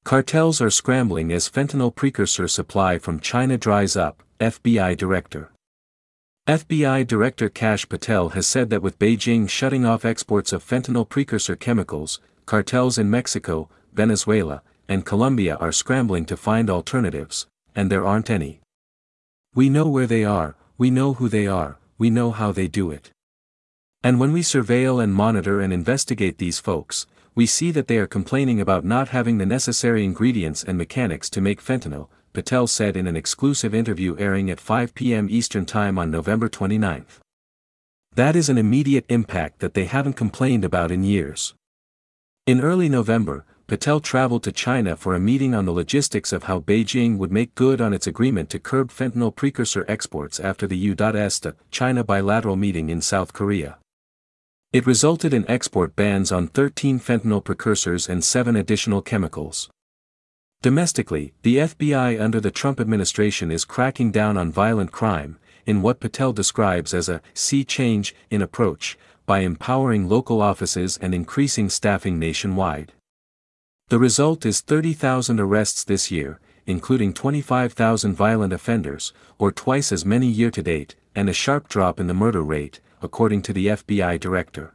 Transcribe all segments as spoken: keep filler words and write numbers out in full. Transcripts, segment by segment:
Cartels are scrambling as fentanyl precursor supply from China dries up, F B I Director. F B I Director Kash Patel has said that with Beijing shutting off exports of fentanyl precursor chemicals, cartels in Mexico, Venezuela, and Colombia are scrambling to find alternatives, and there aren't any. We know where they are, we know who they are, we know how they do it. And when we surveil and monitor and investigate these folks, we see that they are complaining about not having the necessary ingredients and mechanics to make fentanyl, Patel said in an exclusive interview airing at five p m Eastern Time on November twenty-ninth. That is an immediate impact that they haven't complained about in years. In early November, Patel traveled to China for a meeting on the logistics of how Beijing would make good on its agreement to curb fentanyl precursor exports after the U S China bilateral meeting in South Korea. It resulted in export bans on thirteen fentanyl precursors and seven additional chemicals. Domestically, the F B I under the Trump administration is cracking down on violent crime, in what Patel describes as a sea change in approach, by empowering local offices and increasing staffing nationwide. The result is thirty thousand arrests this year, including twenty-five thousand violent offenders, or twice as many year-to-date, and a sharp drop in the murder rate, according to the F B I director.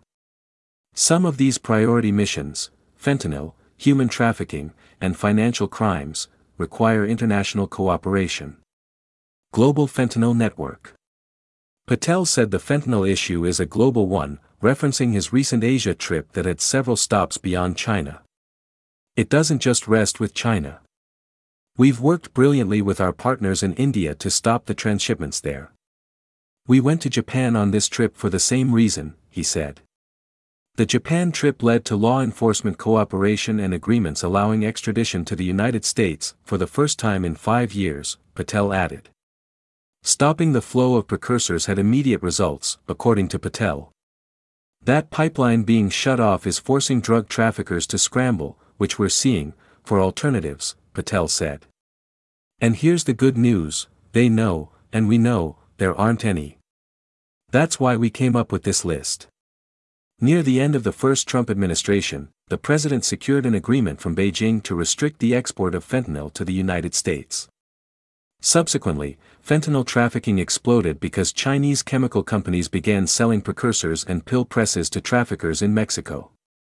Some of these priority missions, fentanyl, human trafficking, and financial crimes, require international cooperation. Global Fentanyl Network. Patel said the fentanyl issue is a global one, referencing his recent Asia trip that had several stops beyond China. It doesn't just rest with China. We've worked brilliantly with our partners in India to stop the transshipments there. We went to Japan on this trip for the same reason, he said. The Japan trip led to law enforcement cooperation and agreements allowing extradition to the United States, for the first time in five years, Patel added. Stopping the flow of precursors had immediate results, according to Patel. That pipeline being shut off is forcing drug traffickers to scramble, which we're seeing, for alternatives, Patel said. And here's the good news, they know, and we know, there aren't any. That's why we came up with this list. Near the end of the first Trump administration, the president secured an agreement from Beijing to restrict the export of fentanyl to the United States. Subsequently, fentanyl trafficking exploded because Chinese chemical companies began selling precursors and pill presses to traffickers in Mexico.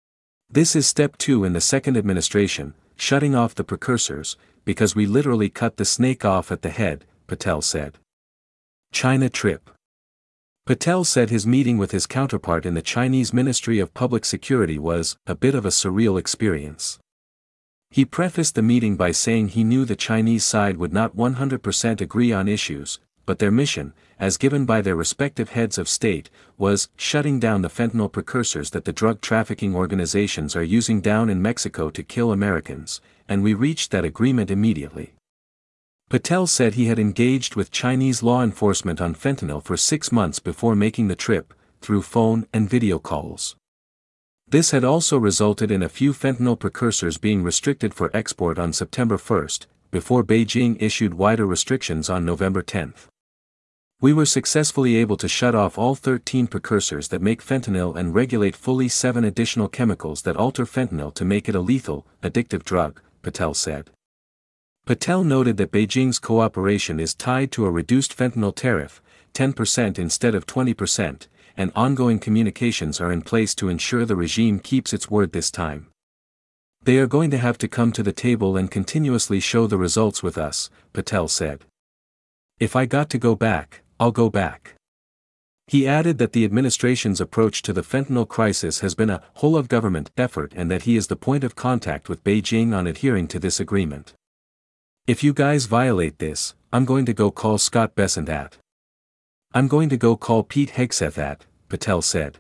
This is step two in the second administration, shutting off the precursors, because we literally cut the snake off at the head, Patel said. China trip. Patel said his meeting with his counterpart in the Chinese Ministry of Public Security was a bit of a surreal experience. He prefaced the meeting by saying he knew the Chinese side would not one hundred percent agree on issues, but their mission, as given by their respective heads of state, was shutting down the fentanyl precursors that the drug trafficking organizations are using down in Mexico to kill Americans, and we reached that agreement immediately. Patel said he had engaged with Chinese law enforcement on fentanyl for six months before making the trip, through phone and video calls. This had also resulted in a few fentanyl precursors being restricted for export on September first, before Beijing issued wider restrictions on November tenth. We were successfully able to shut off all thirteen precursors that make fentanyl and regulate fully seven additional chemicals that alter fentanyl to make it a lethal, addictive drug, Patel said. Patel noted that Beijing's cooperation is tied to a reduced fentanyl tariff, ten percent instead of twenty percent, and ongoing communications are in place to ensure the regime keeps its word this time. They are going to have to come to the table and continuously show the results with us, Patel said. If I got to go back, I'll go back. He added that the administration's approach to the fentanyl crisis has been a whole-of-government effort and that he is the point of contact with Beijing on adhering to this agreement. If you guys violate this, I'm going to go call Scott Bessent at. I'm going to go call Pete Hegseth at, Patel said.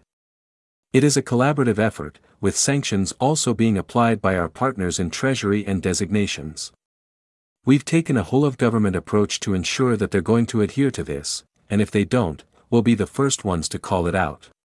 It is a collaborative effort, with sanctions also being applied by our partners in Treasury and designations. We've taken a whole-of-government approach to ensure that they're going to adhere to this, and if they don't, we'll be the first ones to call it out.